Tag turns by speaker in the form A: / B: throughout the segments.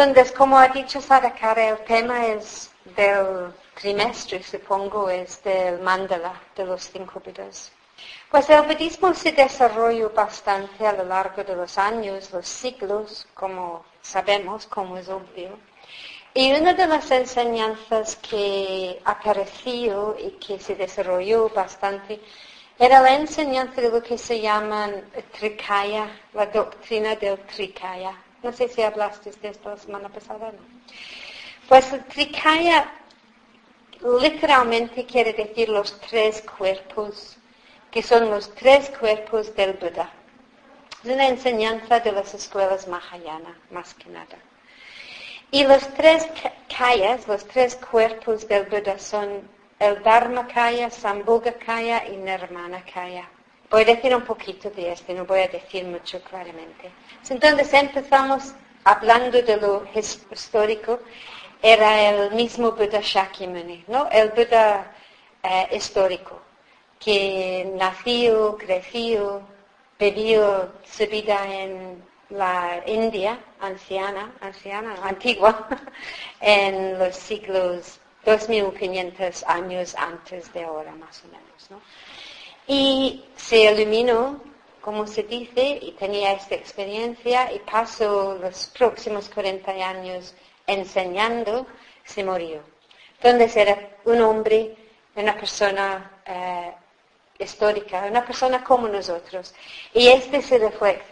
A: Entonces, como ha dicho Sara Cara, el tema es del trimestre, supongo, es del mandala de los 5 Budas. Pues el budismo se desarrolló bastante a lo largo de los años, los siglos, como sabemos, como es obvio. Y una de las enseñanzas que apareció y que se desarrolló bastante era la enseñanza de lo que se llama Trikaya, la doctrina del Trikaya. No sé si hablaste de esto la semana pasada, ¿no? Pues el Trikaya literalmente quiere decir los 3 cuerpos, que son los 3 cuerpos del Buda. Es una enseñanza de las escuelas Mahayana, más que nada. Y los 3 kayas, los 3 cuerpos del Buda son el Dharmakaya, Sambhogakaya y Nirmanakaya. Voy a decir un poquito de esto, no voy a decir mucho claramente. Entonces empezamos hablando de lo histórico. Era el mismo Buda Shakyamuni, ¿no? El Buda histórico, que nació, creció, vivió su vida en la India antigua, en los siglos 2500 años antes de ahora, más o menos, ¿no? Y se iluminó, como se dice, y tenía esta experiencia, y pasó los próximos 40 años enseñando, se murió. Entonces era un hombre, una persona histórica, una persona como nosotros. Y este se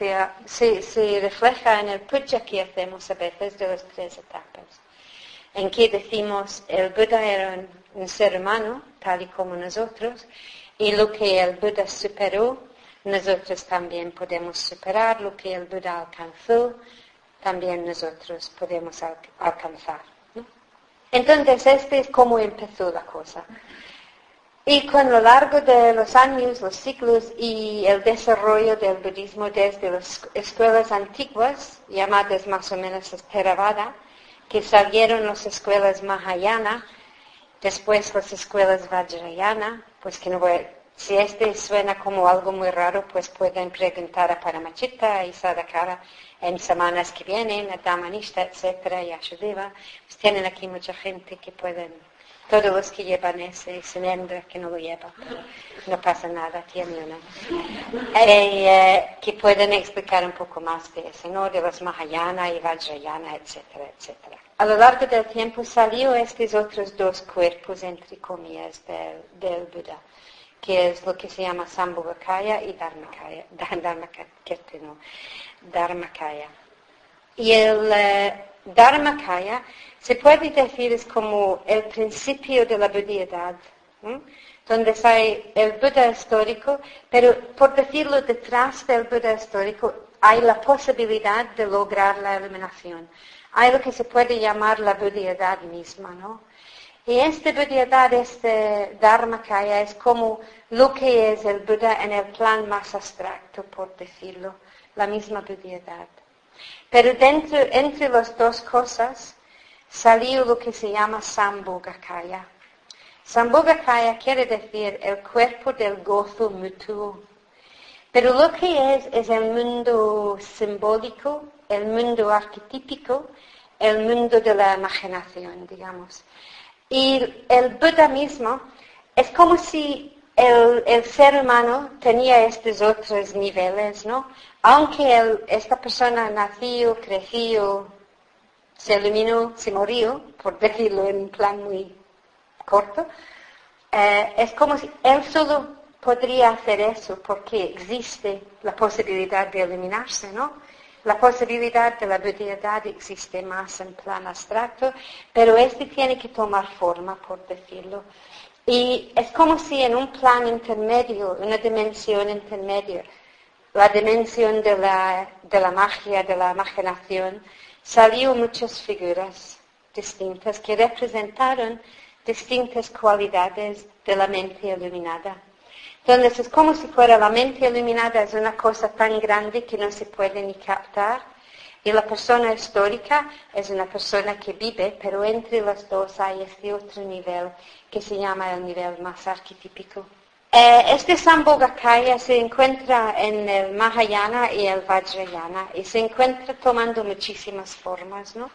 A: refleja en el puja que hacemos a veces de las 3 etapas, en que decimos el Buda era un ser humano, tal y como nosotros, y lo que el Buda superó, nosotros también podemos superar. Lo que el Buda alcanzó, también nosotros podemos alcanzar, ¿no? Entonces, este es cómo empezó la cosa. Y con lo largo de los años, los siglos y el desarrollo del budismo desde las escuelas antiguas, llamadas más o menos Theravada, que salieron las escuelas Mahayana, después las escuelas Vajrayana, pues que no voy a... Si este suena como algo muy raro, pues pueden preguntar a Paramachita y Sadakara en semanas que vienen, a Dhammanista, etcétera, y a Shudeva. Pues tienen aquí mucha gente que pueden, todos los que llevan ese, Sinendra que no lo lleva, pero no pasa nada, tiene una. Que pueden explicar un poco más de eso, ¿no? De los Mahayana y Vajrayana, etcétera, etcétera. A lo largo del tiempo salió estos otros 2 cuerpos, entre comillas, del Buda, que es lo que se llama Sambhogakaya y Dharmakaya. Y el Dharmakaya se puede decir es como el principio de la budeidad, ¿no? Donde hay el Buda histórico, pero por decirlo, detrás del Buda histórico hay la posibilidad de lograr la iluminación. Hay lo que se puede llamar la budeidad misma, ¿no? Y esta budeidad, este Dharmakaya, es como lo que es el Buda en el plan más abstracto, por decirlo, la misma budeidad. Pero entre las 2 cosas salió lo que se llama Sambhogakaya. Sambhogakaya quiere decir el cuerpo del gozo mutuo. Pero lo que es el mundo simbólico, el mundo arquetípico, el mundo de la imaginación, digamos. Y el Buda mismo es como si el ser humano tenía estos otros niveles, ¿no? Aunque esta persona nació, creció, se iluminó, se murió, por decirlo en un plan muy corto, es como si él solo podría hacer eso porque existe la posibilidad de iluminarse, ¿no? La posibilidad de la budeidad existe más en plan abstracto, pero este tiene que tomar forma, por decirlo. Y es como si en un plan intermedio, una dimensión intermedia, la dimensión de la magia, de la imaginación, salió muchas figuras distintas que representaron distintas cualidades de la mente iluminada. Entonces es como si fuera la mente iluminada, es una cosa tan grande que no se puede ni captar. Y la persona histórica es una persona que vive, pero entre las 2 hay este otro nivel que se llama el nivel más arquetípico. Este Sambhogakaya se encuentra en el Mahayana y el Vajrayana y se encuentra tomando muchísimas formas, ¿no?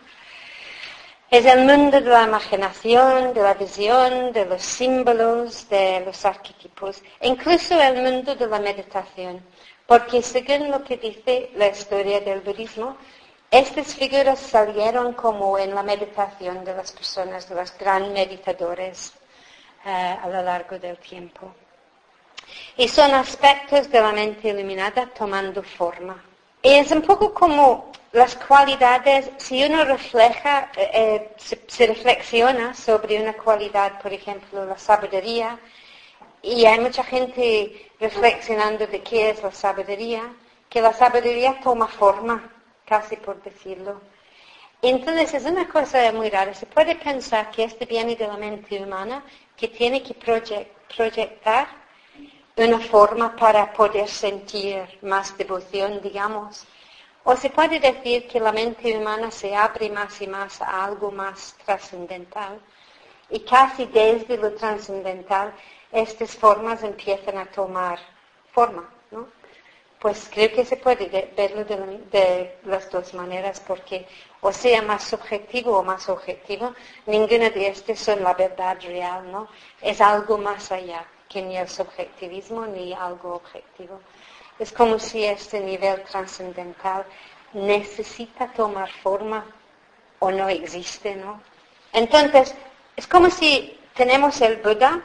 A: Es el mundo de la imaginación, de la visión, de los símbolos, de los arquetipos, incluso el mundo de la meditación, porque según lo que dice la historia del budismo, estas figuras salieron como en la meditación de las personas, de los grandes meditadores a lo largo del tiempo. Y son aspectos de la mente iluminada tomando forma. Y es un poco como las cualidades, si uno refleja, se reflexiona sobre una cualidad, por ejemplo, la sabiduría, y hay mucha gente reflexionando de qué es la sabiduría, que la sabiduría toma forma, casi por decirlo. Entonces es una cosa muy rara. Se puede pensar que este viene de la mente humana, que tiene que proyectar una forma para poder sentir más devoción, digamos. O se puede decir que la mente humana se abre más y más a algo más trascendental. Y casi desde lo trascendental, estas formas empiezan a tomar forma, ¿no? Pues creo que se puede verlo de las dos maneras, porque o sea más subjetivo o más objetivo, ninguna de estas son la verdad real, ¿no? Es algo más allá que ni el subjetivismo ni algo objetivo. Es como si este nivel trascendental necesita tomar forma o no existe, ¿no? Entonces, es como si tenemos el Buda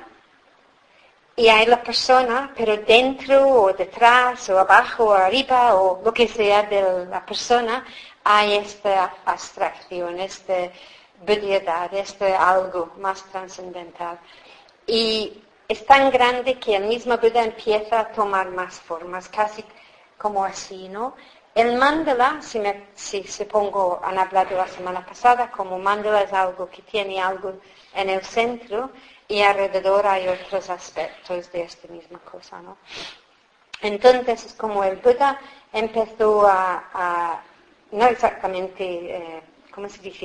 A: y hay la persona, pero dentro o detrás o abajo o arriba o lo que sea de la persona hay esta abstracción, esta budeidad, este algo más trascendental. Y es tan grande que el mismo Buda empieza a tomar más formas, casi como así, ¿no? El mandala, si supongo han hablado la semana pasada, como mandala es algo que tiene algo en el centro y alrededor hay otros aspectos de esta misma cosa, ¿no? Entonces es como el Buda empezó no exactamente, ¿cómo se dice?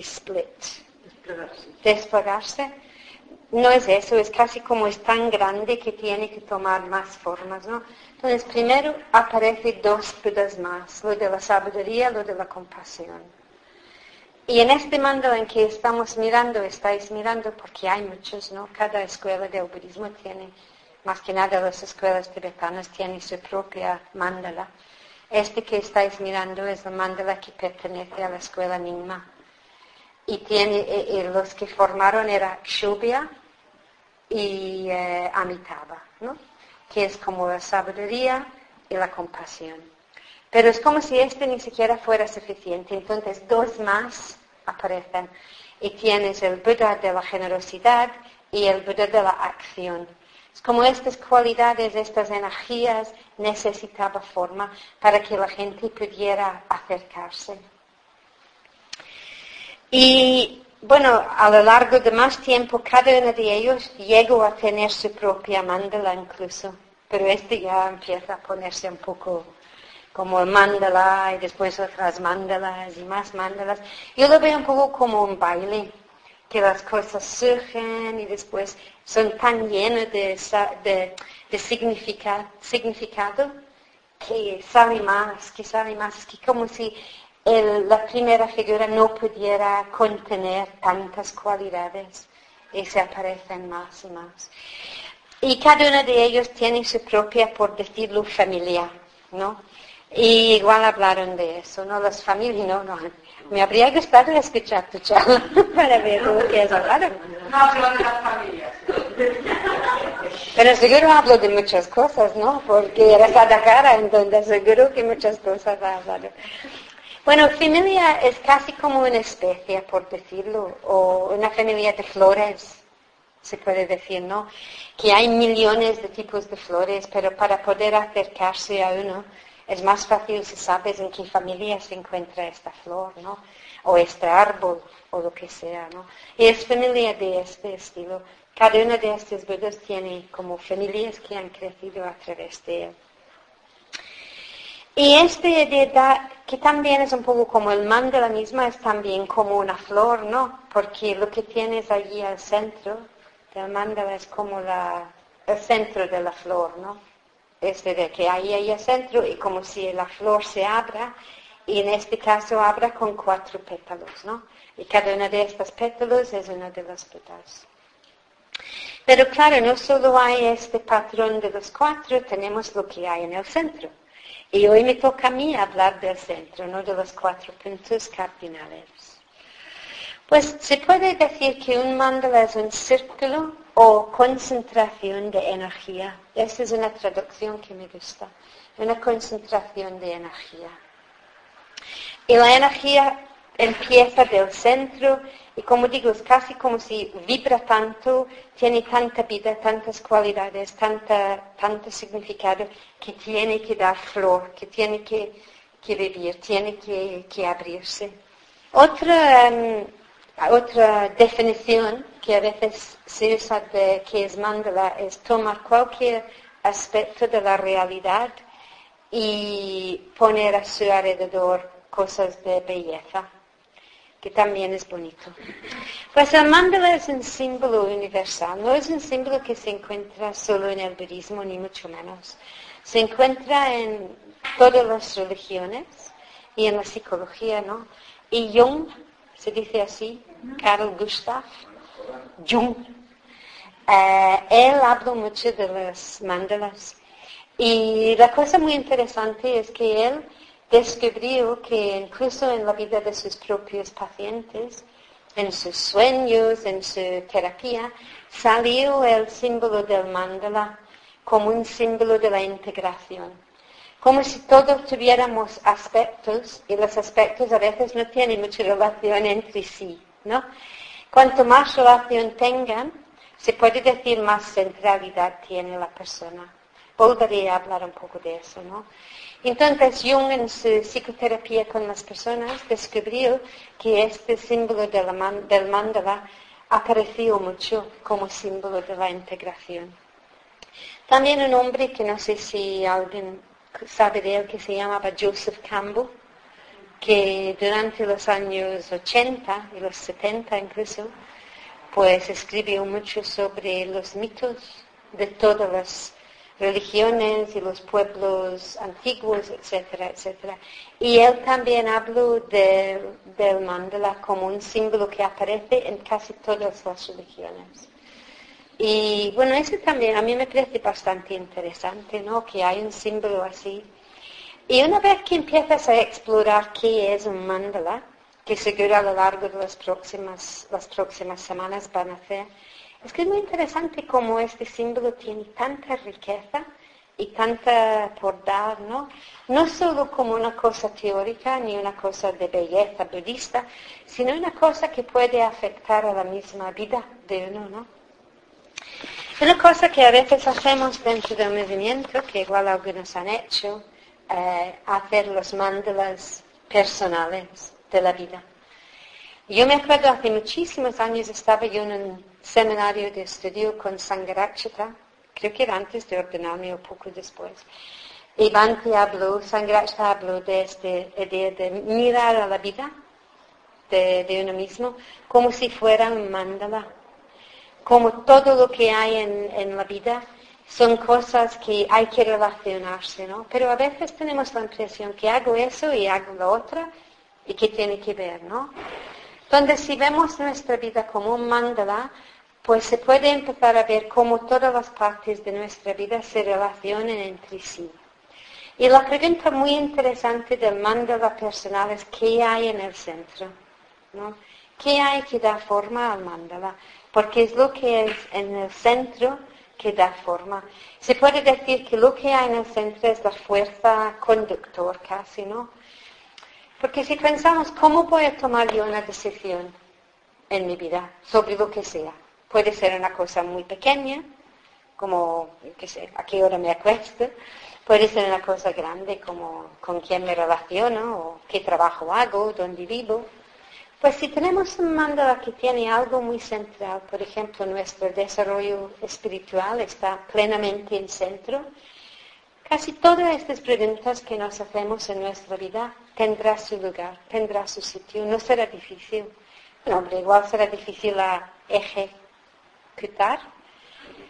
A: Desplegarse. No es eso, es casi como es tan grande que tiene que tomar más formas, ¿no? Entonces, primero aparecen dos Budas más, lo de la sabiduría, lo de la compasión. Y en este mandala en que estáis mirando, porque hay muchos, ¿no? Cada escuela del budismo tiene, más que nada las escuelas tibetanas, tiene su propia mandala. Este que estáis mirando es el mandala que pertenece a la escuela Nyingma. Y los que formaron era Kshubhya y Amitabha, ¿no? Que es como la sabiduría y la compasión. Pero es como si este ni siquiera fuera suficiente. Entonces dos más aparecen. Y tienes el Buda de la generosidad y el Buda de la acción. Es como estas cualidades, estas energías necesitaba forma para que la gente pudiera acercarse. Y bueno, a lo largo de más tiempo, cada uno de ellos llegó a tener su propia mandala incluso. Pero este ya empieza a ponerse un poco como el mandala y después otras mandalas y más mandalas. Yo lo veo un poco como un baile, que las cosas surgen y después son tan llenas de significado que sale más, que como si la primera figura no pudiera contener tantas cualidades y se aparecen más y más. Y cada uno de ellos tiene su propia, por decirlo, familia, ¿no? Y igual hablaron de eso, ¿no? Las familias, no. Me habría gustado escuchar tu charla para ver lo que has hablado.
B: No hablo de las familias.
A: Pero seguro hablo de muchas cosas, ¿no? Porque eres Adhikara, entonces seguro que muchas cosas has hablado. Bueno, familia es casi como una especie, por decirlo, o una familia de flores, se puede decir, ¿no? Que hay millones de tipos de flores, pero para poder acercarse a uno es más fácil si sabes en qué familia se encuentra esta flor, ¿no? O este árbol, o lo que sea, ¿no? Y es familia de este estilo. Cada uno de estos budas tiene como familias que han crecido a través de él. Y esta idea, que también es un poco como el mandala misma, es también como una flor, ¿no? Porque lo que tienes allí al centro del mandala es como el centro de la flor, ¿no? De que ahí hay el centro y como si la flor se abra, y en este caso abra con 4 pétalos, ¿no? Y cada uno de estos pétalos es uno de los pétalos. Pero claro, no solo hay este patrón de los 4, tenemos lo que hay en el centro. Y hoy me toca a mí hablar del centro, no de los 4 puntos cardinales. Pues se puede decir que un mandala es un círculo o concentración de energía. Esa es una traducción que me gusta. Una concentración de energía. Y la energía empieza del centro y como digo, es casi como si vibra tanto, tiene tanta vida, tantas cualidades, tanto significado que tiene que dar flor, que tiene que vivir, tiene que abrirse. Otra definición que a veces se usa de que es mandala es tomar cualquier aspecto de la realidad y poner a su alrededor cosas de belleza, que también es bonito. Pues el mandala es un símbolo universal, no es un símbolo que se encuentra solo en el budismo, ni mucho menos. Se encuentra en todas las religiones y en la psicología, ¿no? Y Jung, se dice así, Carl Gustav Jung, él habló mucho de las mandalas. Y la cosa muy interesante es que él descubrió que incluso en la vida de sus propios pacientes, en sus sueños, en su terapia, salió el símbolo del mandala como un símbolo de la integración. Como si todos tuviéramos aspectos, y los aspectos a veces no tienen mucha relación entre sí, ¿no? Cuanto más relación tengan, se puede decir más centralidad tiene la persona. Volveré a hablar un poco de eso, ¿no? Entonces Jung en su psicoterapia con las personas descubrió que este símbolo del mandala apareció mucho como símbolo de la integración. También un hombre que no sé si alguien sabe de él, que se llamaba Joseph Campbell, que durante los años 80 y los 70 incluso, pues escribió mucho sobre los mitos de todas las religiones y los pueblos antiguos, etcétera, etcétera. Y él también habló del mandala como un símbolo que aparece en casi todas las religiones. Y bueno, eso también a mí me parece bastante interesante, ¿no? Que hay un símbolo así. Y una vez que empiezas a explorar qué es un mandala, que seguro a lo largo de las próximas semanas van a hacer, es que es muy interesante cómo este símbolo tiene tanta riqueza y tanta por dar, ¿no? No solo como una cosa teórica ni una cosa de belleza budista, sino una cosa que puede afectar a la misma vida de uno, ¿no? Una cosa que a veces hacemos dentro del movimiento, que igual algunos han hecho, hacer los mandalas personales de la vida. Yo me acuerdo hace muchísimos años estaba yo en un seminario de estudio con Sangharakshita, creo que era antes de ordenarme o poco después. Y Sangharakshita habló de esta idea de mirar a la vida de uno mismo como si fuera un mandala. Como todo lo que hay en la vida son cosas que hay que relacionarse, ¿no? Pero a veces tenemos la impresión que hago eso y hago lo otro y que tiene que ver, ¿no? Entonces, si vemos nuestra vida como un mandala, pues se puede empezar a ver cómo todas las partes de nuestra vida se relacionan entre sí. Y la pregunta muy interesante del mandala personal es ¿qué hay en el centro? ¿No? ¿Qué hay que da forma al mandala? Porque es lo que es en el centro que da forma. Se puede decir que lo que hay en el centro es la fuerza conductor casi, ¿no? Porque si pensamos, ¿cómo voy a tomar yo una decisión en mi vida sobre lo que sea? Puede ser una cosa muy pequeña, como, qué sé, a qué hora me acuesto. Puede ser una cosa grande, como con quién me relaciono, o qué trabajo hago, dónde vivo. Pues si tenemos un mandala que tiene algo muy central, por ejemplo, nuestro desarrollo espiritual está plenamente en centro, casi todas estas preguntas que nos hacemos en nuestra vida tendrá su lugar, tendrá su sitio, no será difícil. No, hombre, igual será difícil a ejecutar,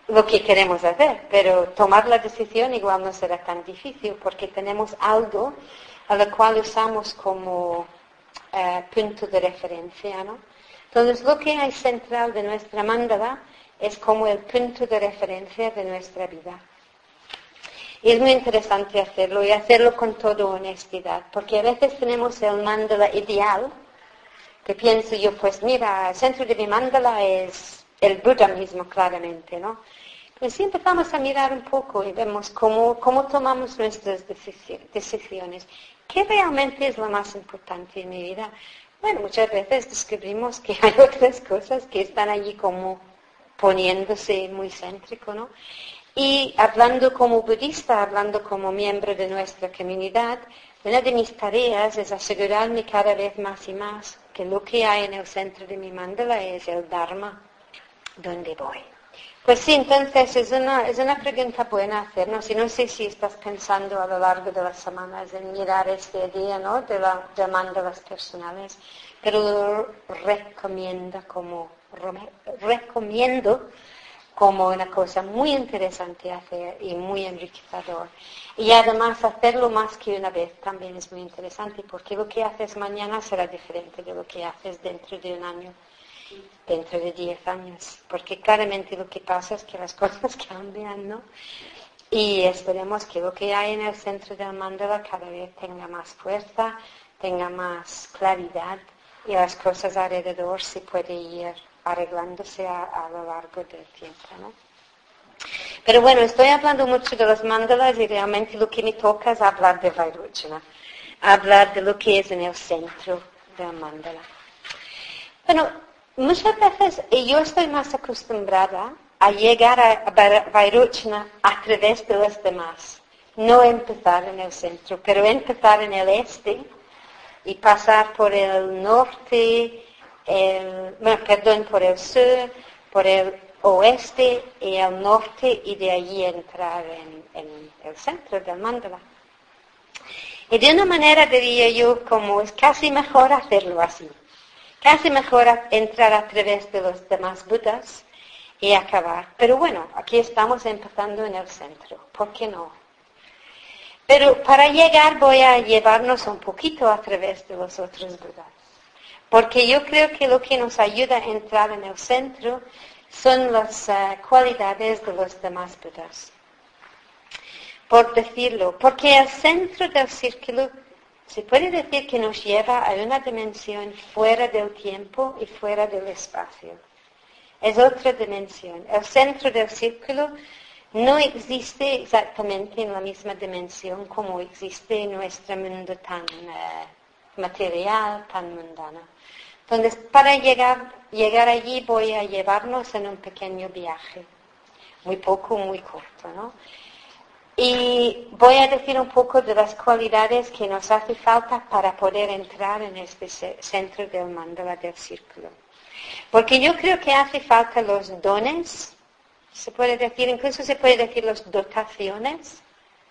A: lo que queremos hacer, pero tomar la decisión igual no será tan difícil porque tenemos algo a lo cual usamos como punto de referencia, ¿no? Entonces, lo que hay central de nuestra mandala es como el punto de referencia de nuestra vida. Y es muy interesante hacerlo y hacerlo con toda honestidad, porque a veces tenemos el mandala ideal, que pienso yo, pues mira, el centro de mi mandala es el Buda mismo, claramente, ¿no? Pues si empezamos a mirar un poco y vemos cómo tomamos nuestras decisiones, ¿qué realmente es lo más importante en mi vida? Bueno, muchas veces descubrimos que hay otras cosas que están allí como poniéndose muy céntrico, ¿no? Y hablando como budista, hablando como miembro de nuestra comunidad, una de mis tareas es asegurarme cada vez más y más que lo que hay en el centro de mi mandala es el Dharma, donde voy. Pues sí, entonces es una pregunta buena hacernos, y no sé si estás pensando a lo largo de las semanas en mirar este día, ¿no?, de mandalas personales, pero lo recomiendo como una cosa muy interesante hacer y muy enriquecedor. Y además hacerlo más que una vez también es muy interesante, porque lo que haces mañana será diferente de lo que haces dentro de un año, dentro de 10 años, porque claramente lo que pasa es que las cosas cambian, ¿no? Y esperemos que lo que hay en el centro del mandala cada vez tenga más fuerza, tenga más claridad, y las cosas alrededor se pueden ir arreglándose a lo largo del tiempo, ¿no? Pero bueno, estoy hablando mucho de los mandalas y realmente lo que me toca es hablar de Vairochana, hablar de lo que es en el centro del mandala. Bueno, muchas veces yo estoy más acostumbrada a llegar a Vairochana a través de los demás, no empezar en el centro, pero empezar en el este y pasar por el norte, por el sur, por el oeste y el norte, y de allí entrar en el centro del mandala. Y de una manera diría yo como es casi mejor hacerlo así. Casi mejor entrar a través de los demás Budas y acabar. Pero bueno, aquí estamos empezando en el centro. ¿Por qué no? Pero para llegar voy a llevarnos un poquito a través de los otros Budas. Porque yo creo que lo que nos ayuda a entrar en el centro son las cualidades de los demás Budas. Por decirlo, porque el centro del círculo se puede decir que nos lleva a una dimensión fuera del tiempo y fuera del espacio. Es otra dimensión. El centro del círculo no existe exactamente en la misma dimensión como existe en nuestro mundo tan material, tan mundano. Entonces, para llegar allí voy a llevarnos en un pequeño viaje, muy poco, muy corto, ¿no? Y voy a decir un poco de las cualidades que nos hace falta para poder entrar en este centro del mandala del círculo. Porque yo creo que hace falta los dones, se puede decir, incluso se puede decir las dotaciones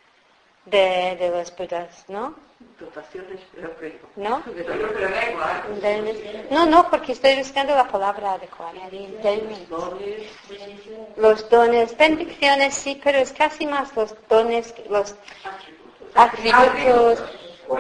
A: de los Budas, ¿no?
B: Dotaciones,
A: ¿No?
B: ¿no?
A: No, porque estoy buscando la palabra adecuada. Los dones, bendiciones sí, pero es casi más los dones, los atributos,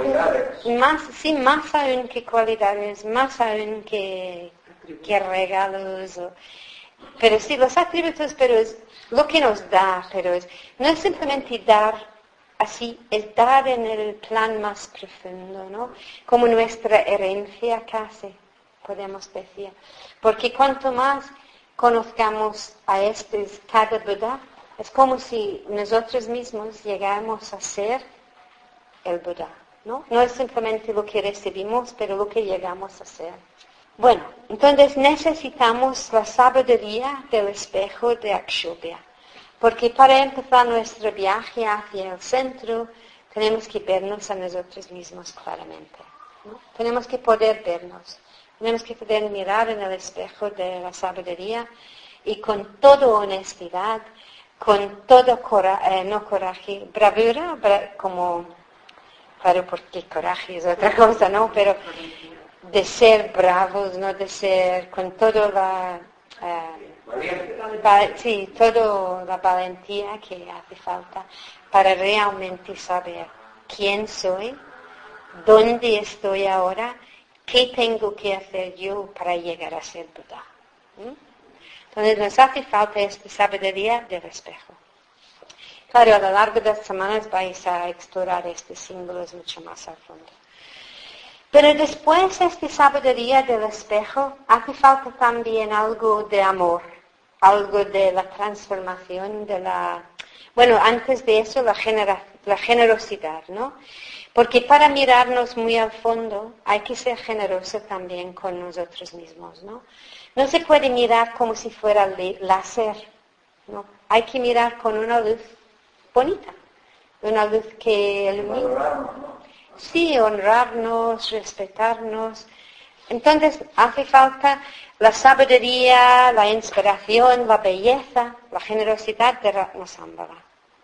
A: más aún que cualidades, más aún que regalos. Pero sí, los atributos, pero es lo que nos da, no es simplemente dar. Así, es dar en el plan más profundo, ¿no? Como nuestra herencia casi, podemos decir. Porque cuanto más conozcamos a cada Buda, es como si nosotros mismos llegáramos a ser el Buda, ¿no? No es simplemente lo que recibimos, pero lo que llegamos a ser. Bueno, entonces necesitamos la sabiduría del espejo de Akshobhya. Porque para empezar nuestro viaje hacia el centro, tenemos que vernos a nosotros mismos claramente, ¿no? Tenemos que poder vernos. Tenemos que poder mirar en el espejo de la sabiduría y con toda honestidad, con todo coraje, bravura, claro, porque coraje es otra cosa, ¿no? Pero de ser bravos, ¿no? De ser con toda sí, toda la valentía que hace falta para realmente saber quién soy, dónde estoy ahora, qué tengo que hacer yo para llegar a ser Buda. Entonces nos hace falta esta sabiduría del espejo. Claro, a lo largo de las semanas vais a explorar estos símbolos mucho más a fondo. Pero después de esta sabiduría del espejo, hace falta también algo de amor, algo de la transformación, antes de eso la generosidad, ¿no? Porque para mirarnos muy al fondo hay que ser generoso también con nosotros mismos, ¿no? No se puede mirar como si fuera láser, ¿no? Hay que mirar con una luz bonita, una luz que ilumina. Sí, honrarnos, respetarnos. Entonces hace falta la sabiduría, la inspiración, la belleza, la generosidad de Ratnasambhava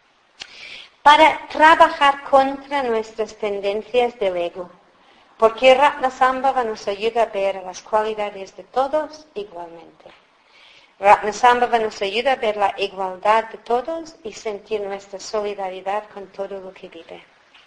A: para trabajar contra nuestras tendencias del ego. Porque Ratnasambhava nos ayuda a ver las cualidades de todos igualmente. Ratnasambhava nos ayuda a ver la igualdad de todos y sentir nuestra solidaridad con todo lo que vive.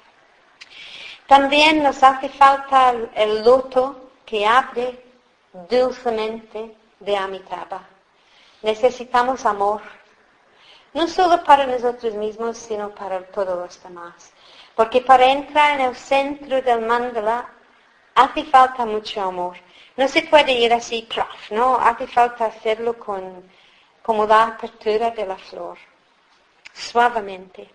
A: También nos hace falta el loto que abre dulcemente de Amitabha. Necesitamos amor, no solo para nosotros mismos, sino para todos los demás. Porque para entrar en el centro del mandala hace falta mucho amor. No se puede ir así, ¿no? Hace falta hacerlo como la apertura de la flor, suavemente.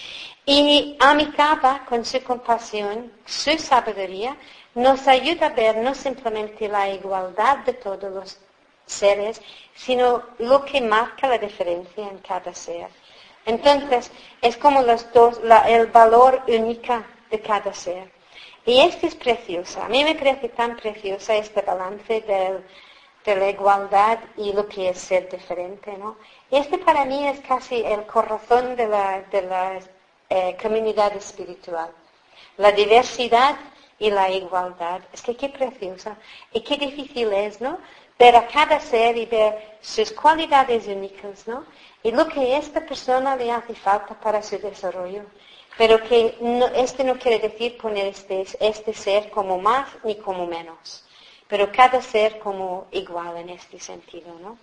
A: Y Amitabha, con su compasión, su sabiduría, nos ayuda a ver no simplemente la igualdad de todos los seres, sino lo que marca la diferencia en cada ser. Entonces, es como el valor único de cada ser. Y esto es precioso. A mí me parece tan preciosa este balance de la igualdad y lo que es ser diferente, ¿no? Este para mí es casi el corazón de la comunidad espiritual. La diversidad y la igualdad. Es que qué preciosa y qué difícil es, ¿no? Ver a cada ser y ver sus cualidades únicas, ¿no? Y lo que a esta persona le hace falta para su desarrollo. Pero que no quiere decir poner este ser como más ni como menos. Pero cada ser como igual en este sentido, ¿no?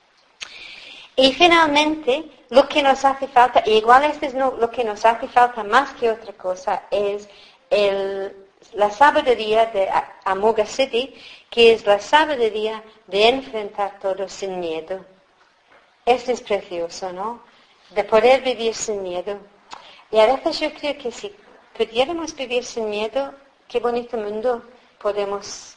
A: Y finalmente, lo que nos hace falta, y igual lo que nos hace falta más que otra cosa, es la sabiduría de Amoghasiddhi, que es la sabiduría de enfrentar todo sin miedo. Esto es precioso, ¿no? De poder vivir sin miedo. Y a veces yo creo que si pudiéramos vivir sin miedo, qué bonito mundo podemos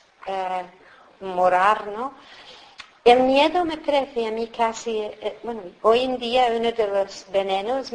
A: morar, ¿no? El miedo me parece a mí casi, hoy en día uno de los venenos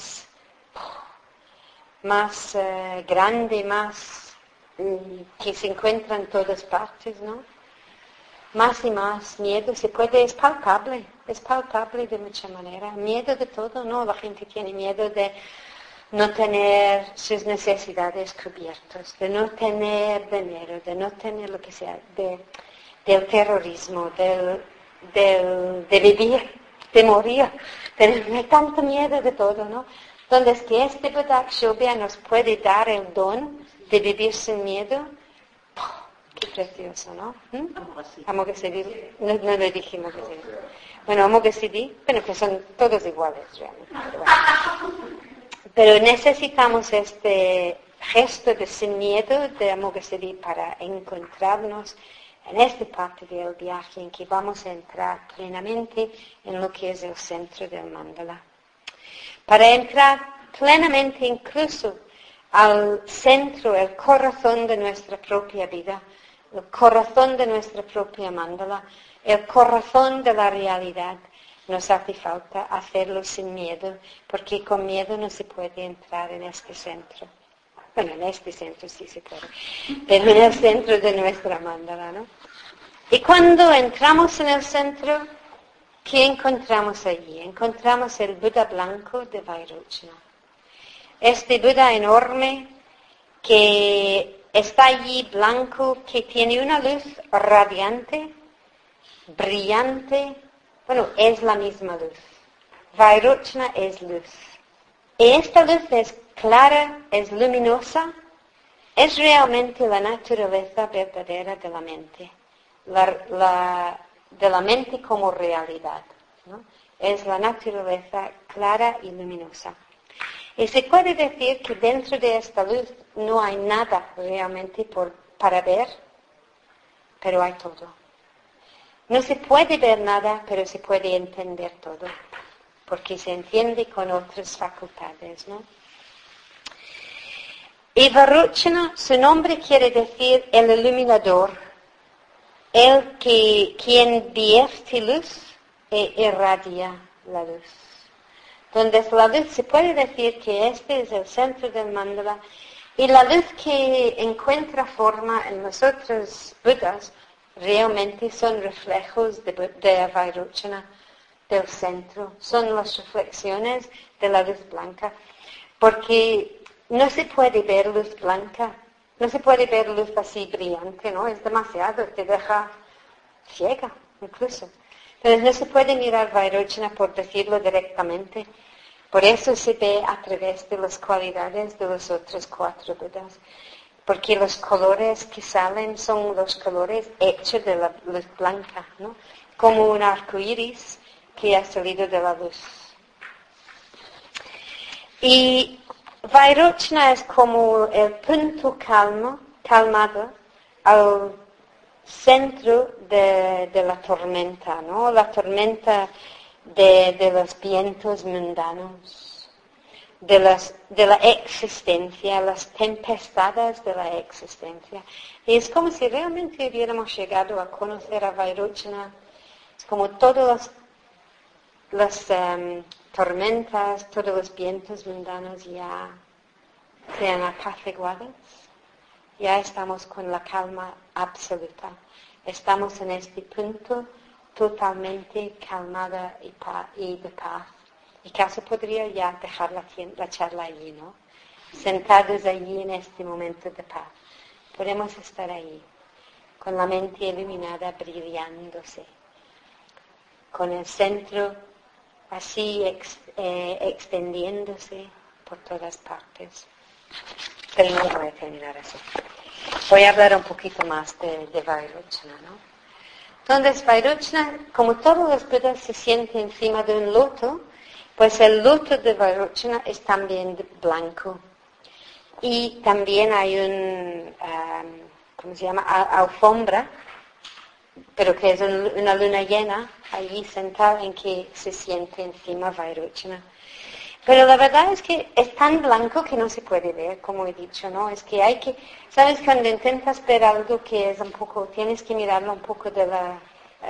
A: más grande, que se encuentra en todas partes, ¿no? Más y más miedo es palpable de mucha manera. Miedo de todo, ¿no? La gente tiene miedo de no tener sus necesidades cubiertas, de no tener dinero, de no tener lo que sea, del terrorismo, de vivir, de morir, tener tanto miedo de todo, ¿no? Entonces, que este Buddha-Akshobhya nos puede dar el don de vivir sin miedo, qué precioso, ¿no? Amoghasiddhi, no lo dijimos. Bueno, Amoghasiddhi, que son todos iguales realmente. Pero necesitamos este gesto de sin miedo de Amoghasiddhi para encontrarnos en esta parte del viaje en que vamos a entrar plenamente en lo que es el centro del mandala. Para entrar plenamente incluso al centro, el corazón de nuestra propia vida, el corazón de nuestra propia mandala, el corazón de la realidad, nos hace falta hacerlo sin miedo, porque con miedo no se puede entrar en este centro. Bueno, en este centro sí se puede, pero en el centro de nuestra mandala, ¿no? Y cuando entramos en el centro, ¿qué encontramos allí? Encontramos el Buda blanco de Vairochana. Este Buda enorme que está allí blanco, que tiene una luz radiante, brillante, es la misma luz. Vairochana es luz. Y esta luz es clara, es luminosa, es realmente la naturaleza verdadera de la mente. De la mente como realidad, ¿no? Es la naturaleza clara y luminosa. Y se puede decir que dentro de esta luz no hay nada realmente para ver, pero hay todo. No se puede ver nada, pero se puede entender todo, porque se entiende con otras facultades, ¿no? Y Vairochana, su nombre quiere decir el iluminador, quien vierte luz e irradia la luz. Donde la luz se puede decir que este es el centro del mandala y la luz que encuentra forma en los otros Budas realmente son reflejos de Vairochana, del centro, son las reflexiones de la luz blanca, porque no se puede ver luz blanca, no se puede ver luz así brillante, ¿no? Es demasiado, te deja ciega incluso. Entonces no se puede mirar Vairochana por decirlo directamente. Por eso se ve a través de las cualidades de los otros 4 Budas. Porque los colores que salen son los colores hechos de la luz blanca, ¿no? Como un arco iris que ha salido de la luz. Y Vairochana es como el punto calmado al centro de la tormenta, ¿no? La tormenta de los vientos mundanos, de la existencia, las tempestades de la existencia. Y es como si realmente hubiéramos llegado a conocer a Vairochana, es como todas las tormentas, todos los vientos mundanos ya sean apaciguados. Ya estamos con la calma absoluta. Estamos en este punto totalmente calmada y de paz. Y casi podría ya dejar la charla allí, ¿no? Sentados allí en este momento de paz. Podemos estar ahí, con la mente iluminada, brillándose, con el centro así extendiéndose por todas partes. Pero no voy a terminar así. Voy a hablar un poquito más de Vairochana, ¿no? Entonces, Vairochana, como todos los Budas se sienten encima de un loto, pues el loto de Vairochana es también blanco. Y también hay alfombra, pero que es una luna llena, allí sentada en que se siente encima Vairochana. Pero la verdad es que es tan blanco que no se puede ver, como he dicho, ¿no? Es que ¿sabes? Cuando intentas ver algo que es un poco, tienes que mirarlo un poco de la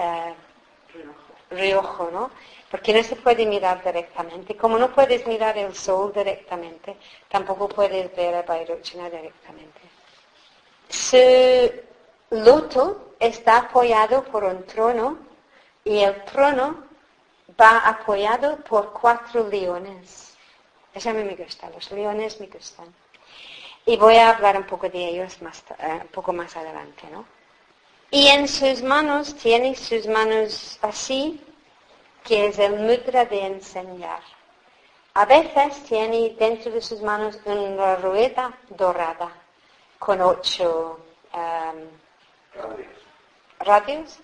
A: reojo, ¿no? Porque no se puede mirar directamente. Como no puedes mirar el sol directamente, tampoco puedes ver a Vairochana directamente. Su loto está apoyado por un trono y el trono va apoyado por 4 leones. Eso a mí me gusta, los leones me gustan. Y voy a hablar un poco de ellos un poco más adelante, ¿no? Y en sus manos, tiene sus manos así, que es el mudra de enseñar. A veces tiene dentro de sus manos una rueda dorada con 8 radios,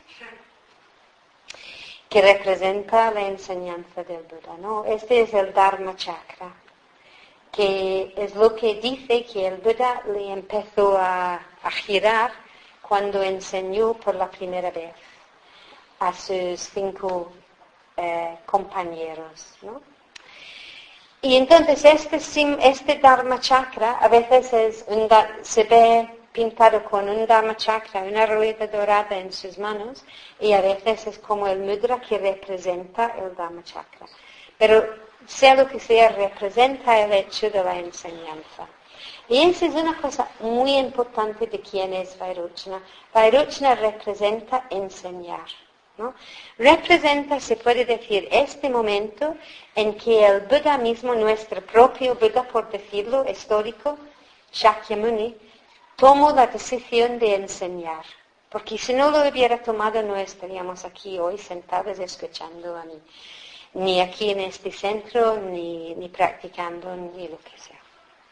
A: que representa la enseñanza del Buda, ¿no? Este es el Dharma Chakra, que es lo que dice que el Buda le empezó a girar cuando enseñó por la primera vez a sus 5 compañeros, ¿no? Y entonces este Dharma Chakra a veces se ve pintado con un Dharma Chakra, una rueda dorada en sus manos, y a veces es como el mudra que representa el Dharma Chakra. Pero sea lo que sea, representa el hecho de la enseñanza. Y esa es una cosa muy importante de quién es Vairochana. Vairochana representa enseñar, ¿no? Representa, se puede decir, este momento en que el Buda mismo, nuestro propio Buda, por decirlo, histórico, Shakyamuni, tomó la decisión de enseñar, porque si no lo hubiera tomado no estaríamos aquí hoy sentados escuchando a mí, ni aquí en este centro, ni practicando, ni lo que sea.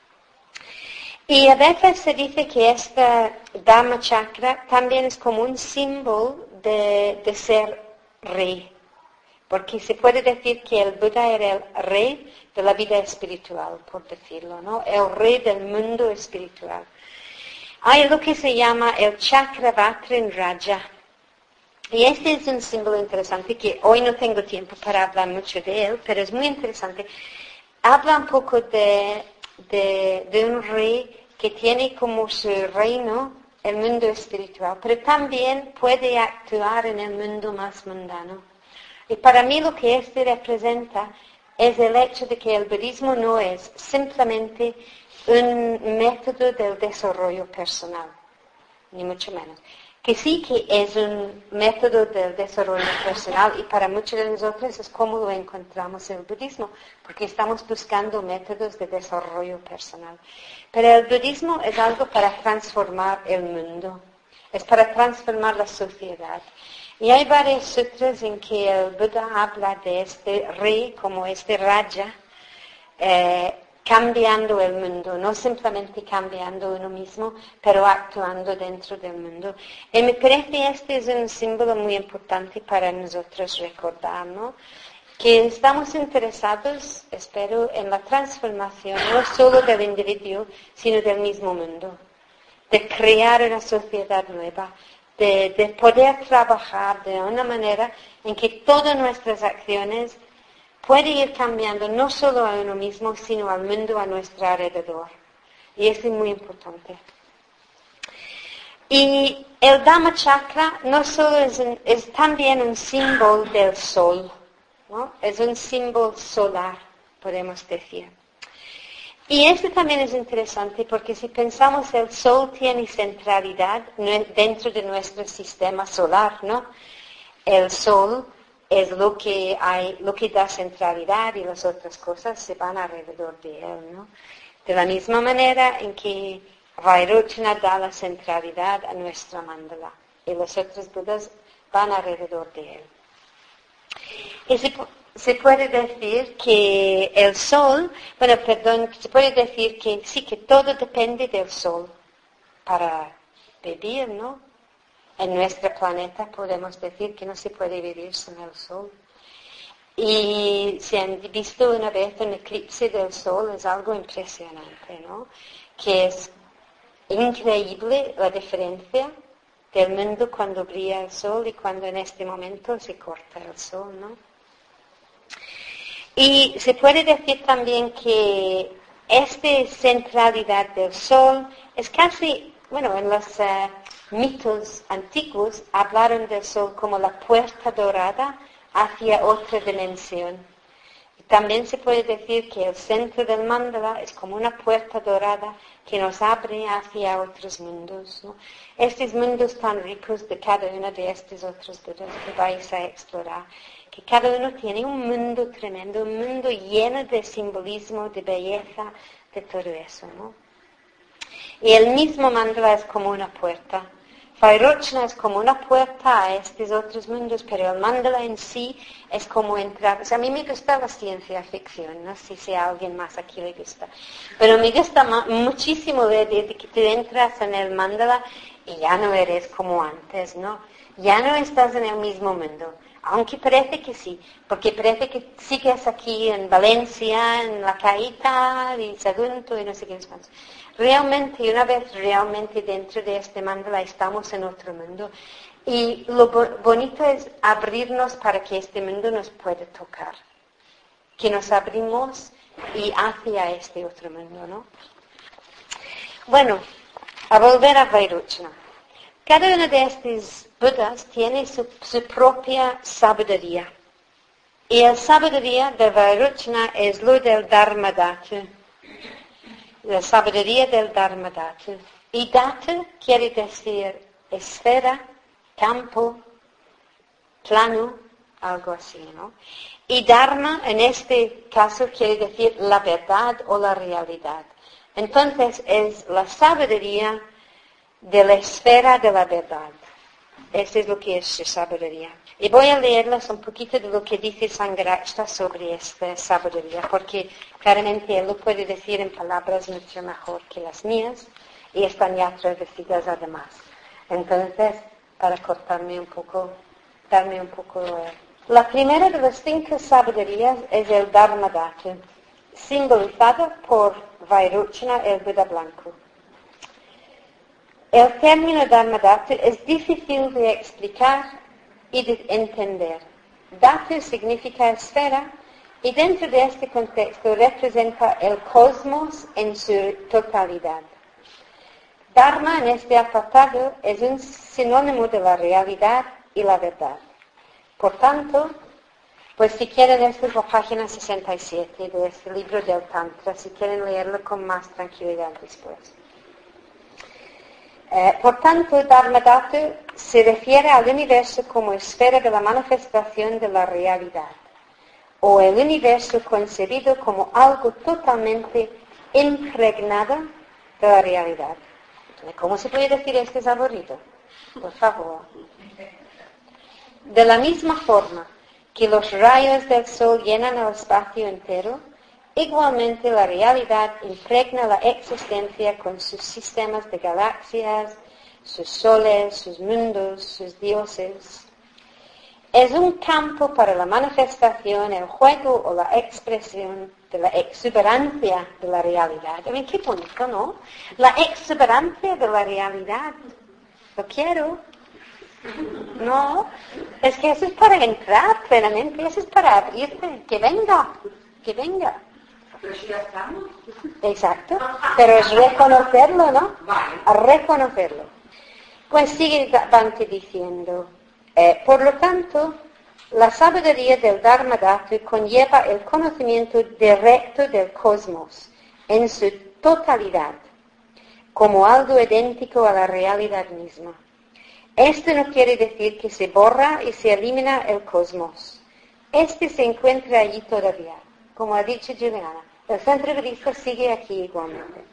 A: Y a veces se dice que esta Dhamma Chakra también es como un símbolo de ser rey. Porque se puede decir que el Buda era el rey de la vida espiritual, por decirlo, ¿no? El rey del mundo espiritual. Hay lo que se llama el Chakravatra Raja. Y este es un símbolo interesante que hoy no tengo tiempo para hablar mucho de él, pero es muy interesante. Habla un poco de un rey que tiene como su reino el mundo espiritual, pero también puede actuar en el mundo más mundano. Y para mí lo que este representa es el hecho de que el budismo no es simplemente un método del desarrollo personal, ni mucho menos. Que sí que es un método del desarrollo personal y para muchos de nosotros es como lo encontramos en el budismo, porque estamos buscando métodos de desarrollo personal. Pero el budismo es algo para transformar el mundo, es para transformar la sociedad. Y hay varios sutras en que el Buda habla de este rey como este raja, cambiando el mundo, no simplemente cambiando uno mismo, pero actuando dentro del mundo. Y me parece que este es un símbolo muy importante para nosotros recordar, ¿no? Que estamos interesados, espero, en la transformación no solo del individuo, sino del mismo mundo, de crear una sociedad nueva, de poder trabajar de una manera en que todas nuestras acciones pueden ir cambiando no solo a uno mismo, sino al mundo a nuestro alrededor. Y eso es muy importante. Y el Dhamma Chakra no solo es también un símbolo del sol, ¿no? Es un símbolo solar, podemos decir. Y esto también es interesante porque si pensamos el Sol tiene centralidad dentro de nuestro sistema solar, ¿no? El Sol es lo que da centralidad y las otras cosas se van alrededor de él, ¿no? De la misma manera en que Vairochana da la centralidad a nuestra mandala y los otros Budas van alrededor de él. Y se puede decir que el sol, se puede decir que sí, que todo depende del sol para vivir, ¿no? En nuestro planeta podemos decir que no se puede vivir sin el sol. Y si han visto una vez un eclipse del sol, es algo impresionante, ¿no? Que es increíble la diferencia del mundo cuando brilla el sol y cuando en este momento se corta el sol, ¿no? Y se puede decir también que esta centralidad del sol es casi, en los mitos antiguos hablaron del sol como la puerta dorada hacia otra dimensión. Y también se puede decir que el centro del mandala es como una puerta dorada que nos abre hacia otros mundos, ¿no? Estos mundos tan ricos de cada uno de estos otros Budas que vais a explorar, que cada uno tiene un mundo tremendo, un mundo lleno de simbolismo, de belleza, de todo eso, ¿no? Y el mismo mandala es como una puerta. Vairochana es como una puerta a estos otros mundos, pero el mandala en sí es como entrar. O sea, a mí me gusta la ciencia ficción, no sé si a alguien más aquí le gusta, pero me gusta muchísimo ver de que tú entras en el mandala y ya no eres como antes, ¿no? Ya no estás en el mismo mundo. Aunque parece que sí, porque parece que sigues aquí en Valencia, en la Caíta, y Sagunto, y no sé qué más. Realmente, una vez realmente dentro de este mandala estamos en otro mundo. Y lo bonito es abrirnos para que este mundo nos pueda tocar. Que nos abrimos y hacia este otro mundo, ¿no? Bueno, a volver a Vairochana. Cada uno de estos Budas tiene su propia sabiduría. Y la sabiduría de Vairochana es lo del Dharmadhatu. La sabiduría del Dharmadhatu. Y Dhatu quiere decir esfera, campo, plano, algo así, ¿no? Y Dharma en este caso quiere decir la verdad o la realidad. Entonces es la sabiduría de la esfera de la verdad. Eso es lo que es su sabiduría. Y voy a leerles un poquito de lo que dice Sangharakshita sobre esta sabiduría, porque claramente él lo puede decir en palabras mucho mejor que las mías, y están ya traducidas además. Entonces, para cortarme un poco, darme un poco... La primera de las 5 sabidurías es el Dharmadhatu, simbolizado por Vairochana, el Buda blanco. El término Dharmadhatu es difícil de explicar y de entender. Dhatu significa esfera y dentro de este contexto representa el cosmos en su totalidad. Dharma en este apartado es un sinónimo de la realidad y la verdad. Por tanto, pues si quieren, esta es la página 67 de este libro del Tantra, si quieren leerlo con más tranquilidad después. Por tanto, Dharmadhatu se refiere al universo como esfera de la manifestación de la realidad, o el universo concebido como algo totalmente impregnado de la realidad. ¿Cómo se puede decir esto es aburrido? Por favor. De la misma forma que los rayos del sol llenan el espacio entero, igualmente la realidad impregna la existencia con sus sistemas de galaxias, sus soles, sus mundos, sus dioses. Es un campo para la manifestación, el juego o la expresión de la exuberancia de la realidad. Qué bonito, ¿no? La exuberancia de la realidad. Lo quiero. No, es que eso es para entrar plenamente, eso es para abrirte. Que venga, que venga.
B: Pero si ya estamos.
A: Exacto, pero es reconocerlo, ¿no?
B: Vale.
A: A reconocerlo. Pues sigue Bhante diciendo, por lo tanto, la sabiduría del Dharmadhatu conlleva el conocimiento directo del cosmos en su totalidad, como algo idéntico a la realidad misma. Esto no quiere decir que se borra y se elimina el cosmos. Este se encuentra allí todavía, como ha dicho Juliana. El centro budista sigue aquí igualmente,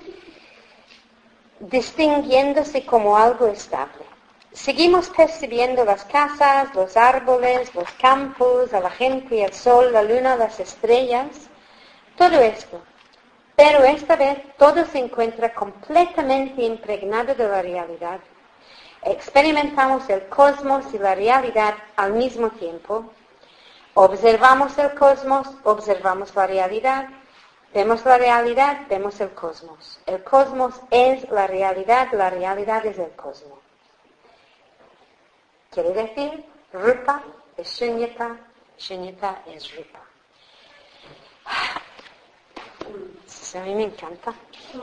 A: distinguiéndose como algo estable. Seguimos percibiendo las casas, los árboles, los campos, a la gente, el sol, la luna, las estrellas, todo esto. Pero esta vez todo se encuentra completamente impregnado de la realidad. Experimentamos el cosmos y la realidad al mismo tiempo. Observamos el cosmos, observamos la realidad. Vemos la realidad, vemos el cosmos. El cosmos es la realidad es el cosmos. Quiere decir, Rupa es Shunyata, Shunyata es Rupa. A mí me encanta.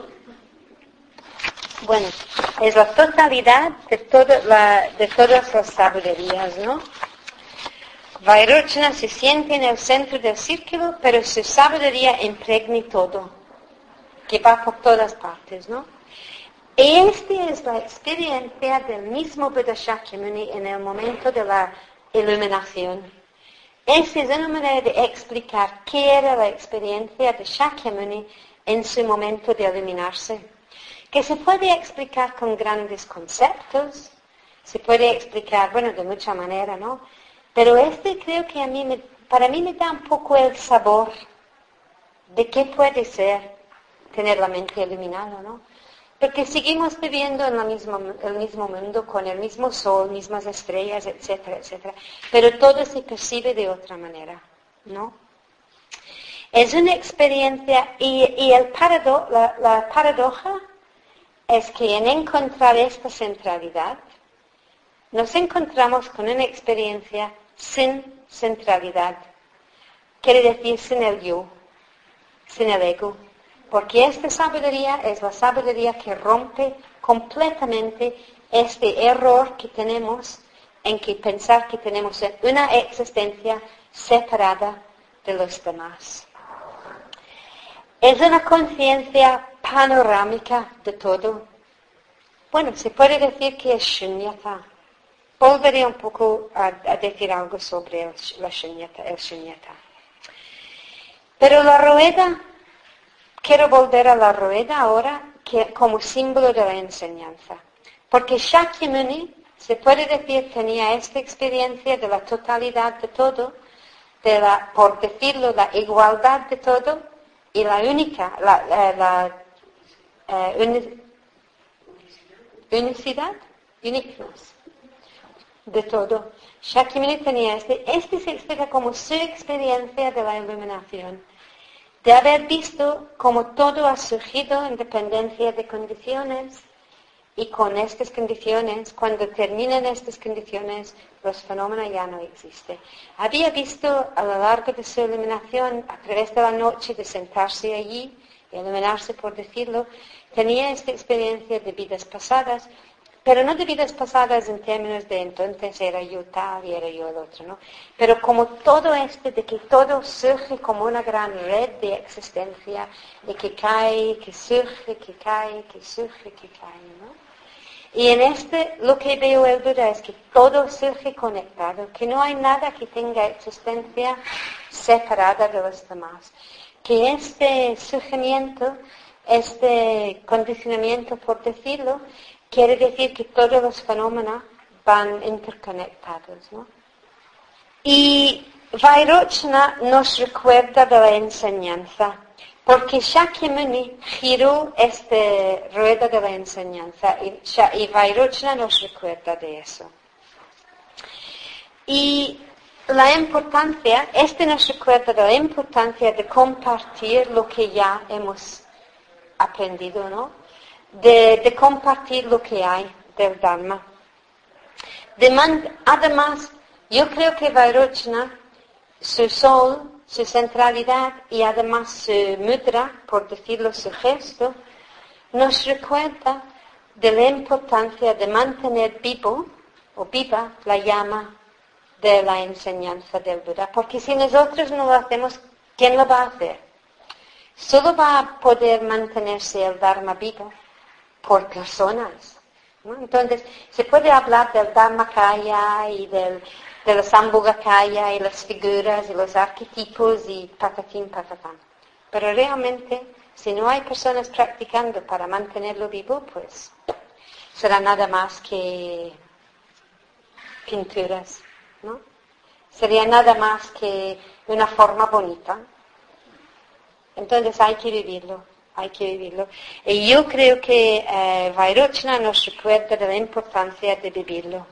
A: Bueno, es la totalidad de todas las sabidurías, ¿no? Vairochana se siente en el centro del círculo, pero su sabiduría impregna todo, que va por todas partes, ¿no? Y esta es la experiencia del mismo Buda Shakyamuni en el momento de la iluminación. Esa es una manera de explicar qué era la experiencia de Shakyamuni en su momento de iluminarse, que se puede explicar con grandes conceptos, se puede explicar, de mucha manera, ¿no? Pero creo que para mí me da un poco el sabor de qué puede ser tener la mente iluminada, ¿no? Porque seguimos viviendo en el mismo mundo, con el mismo sol, mismas estrellas, etcétera, etcétera. Pero todo se percibe de otra manera, ¿no? Es una experiencia, y la paradoja es que en encontrar esta centralidad, nos encontramos con una experiencia sin centralidad. Quiere decir sin el yo, sin el ego. Porque esta sabiduría es la sabiduría que rompe completamente este error que tenemos en que pensar que tenemos una existencia separada de los demás. Es una conciencia panorámica de todo. Se puede decir que es shunyata. Volveré un poco a decir algo sobre el shunyata. Pero la rueda, quiero volver a la rueda ahora como símbolo de la enseñanza. Porque Shakyamuni Se puede decir tenía esta experiencia de la totalidad de todo, por decirlo, la igualdad de todo y la única, uniqueness de todo. Shakyamuni tenía este se explica como su experiencia de la iluminación, de haber visto cómo todo ha surgido en dependencia de condiciones y con estas condiciones, cuando terminan estas condiciones, los fenómenos ya no existen. Había visto a lo largo de su iluminación, a través de la noche, de sentarse allí, iluminarse por decirlo, tenía esta experiencia de vidas pasadas, pero no de vidas pasadas en términos de entonces era yo tal y era yo el otro, ¿no? Pero como todo de que todo surge como una gran red de existencia, y que cae, que surge, que cae, que surge, que cae, ¿no? Y en lo que veo el Buda es que todo surge conectado, que no hay nada que tenga existencia separada de los demás. Que este surgimiento, este condicionamiento, por decirlo, quiere decir que todos los fenómenos van interconectados, ¿no? Y Vairochana nos recuerda de la enseñanza, porque Shakyamuni giró esta rueda de la enseñanza y Vairochana nos recuerda de eso. Y la importancia, nos recuerda de la importancia de compartir lo que ya hemos aprendido, ¿no? De compartir lo que hay del Dharma. Además, yo creo que Vairochana, su sol, su centralidad y además su mudra, por decirlo, su gesto, nos recuerda de la importancia de mantener viva la llama de la enseñanza del Buda. Porque si nosotros no lo hacemos, ¿quién lo va a hacer? Solo va a poder mantenerse el Dharma vivo por personas, ¿no? Entonces, se puede hablar del Dharmakaya y de la Sambhogakaya y las figuras y los arquetipos y patatín, patatán. Pero realmente, si no hay personas practicando para mantenerlo vivo, pues será nada más que pinturas, ¿no? Sería nada más que una forma bonita. Entonces hay que vivirlo. Y yo creo que Vairochana nos recuerda de la importancia de vivirlo.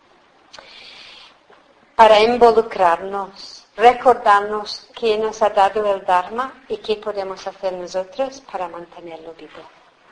A: Para involucrarnos, recordarnos qué nos ha dado el Dharma y qué podemos hacer nosotros para mantenerlo vivo.